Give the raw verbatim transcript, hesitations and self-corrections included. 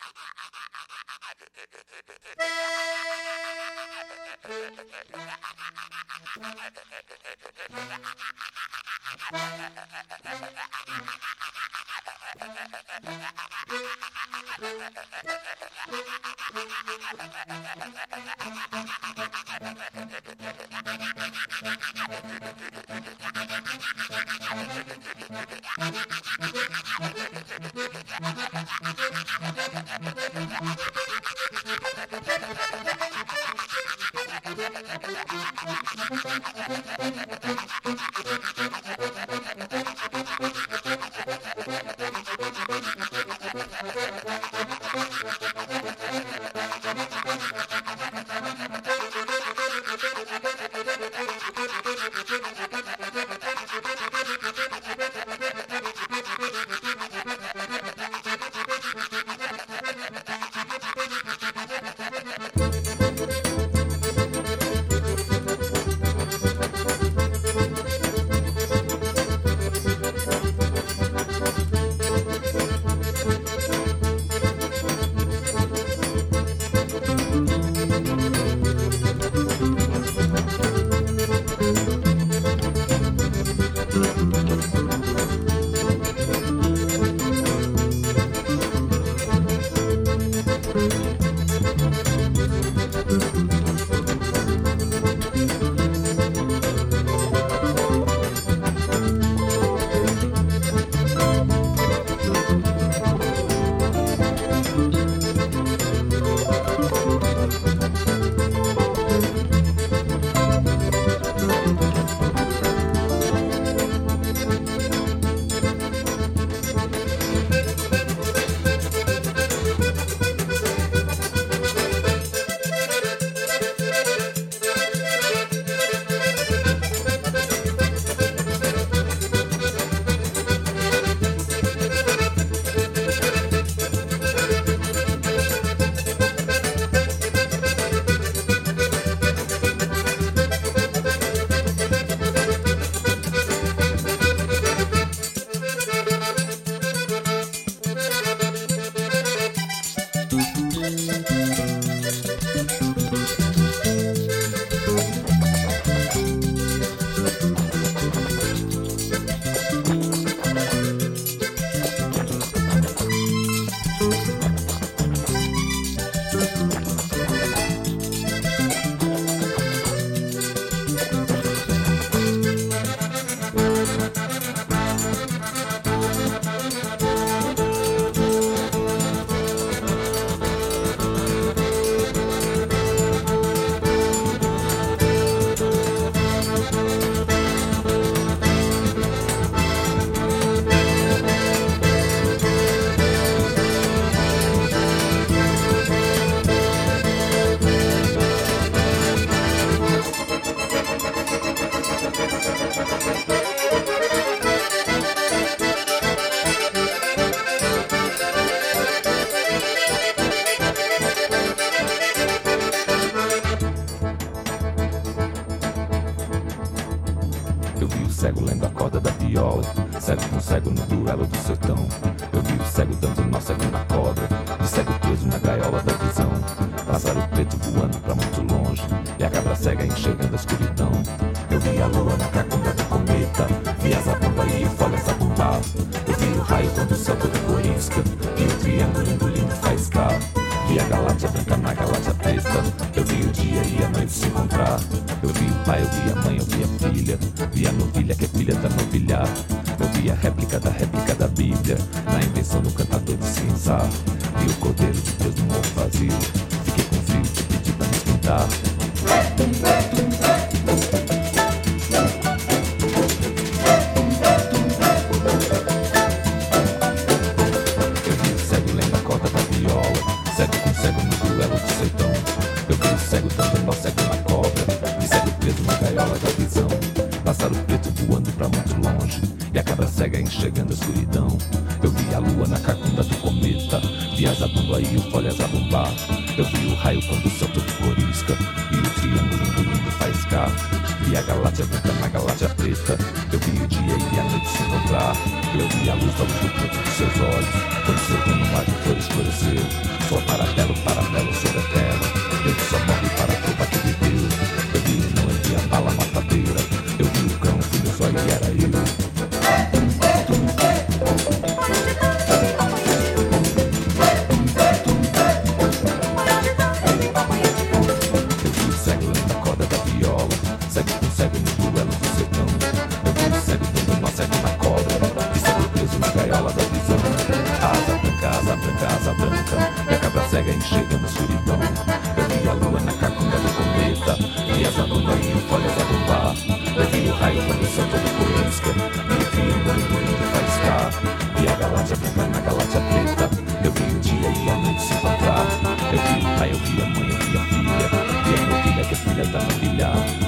Eu vi o cego lendo a corda da viola, cego com cego no duelo do sertão. Eu vi o cego dando nó cego na cobra, e cego preso na gaiola da visão. Pássaro preto voando pra muito longe, e a cabra cega enxergando a escuridão. Eu vi a lua na cacunda do cometa, vi as abamba e folhas abumbar. Eu vi o raio quando o céu todo corisca, vi o triângulo engolindo faiscar. Vi a galáxia branca na galáxia preta, eu vi o dia e a noite se encontrar. Eu vi o pai, eu vi a mãe, eu vi a filha, vi a novilha que é filha da novilhar. Eu vi a réplica da réplica da Bíblia, na invenção do cantador de cinzar. Vi o cordeiro de Deus no morro vazio, fiquei com frio, te pedi pra me esquentar. Eu vi o cego lendo a corda da viola, cego com cego no duelo do sertão. Eu vi o cego dando nó cego na cobra, e cego preso na gaiola da visão. Pássaro preto voando pra muito longe, e a cabra cega enxergando a escuridão. Eu vi a lua na cacunda do cometa, vi as abamba e o folhas abumbar. Eu vi o raio quando o céu todo corisca, e o triângulo engolindo faiscar. Vi a galáxia branca na galáxia preta, eu vi o dia e a noite se encontrar. Eu vi a luz da luz do preto dos seus olhos, quando seu no mar de flores floresceu. sou paralelo, paralelo, sou eterno. Eu que só morre para provar que viveu. Eu vi e não envia bala matadeira. Eu vi o cão, fui no zóio e era eu. Eu vi o cego lendo a corda da viola, cego com cego no duelo do sertão. Eu vi o cego dando nó cego na cobra, e cego preso na gaiola da visão. Asa branca, asa branca, asa branca, e a cabra cega enxerga na escuridão. Eu vi a lua na cacunda do cometa, vi as anões e folhas a bombar. Eu vi o raio quando o céu todo corisca, vi o triângulo indo faiscar. Vi a galáxia branca na galáxia preta, eu vi o dia e a noite se encontrar. Eu vi o pai, eu vi a mãe, eu vi a filha, vi a minha filha que é filha da filha.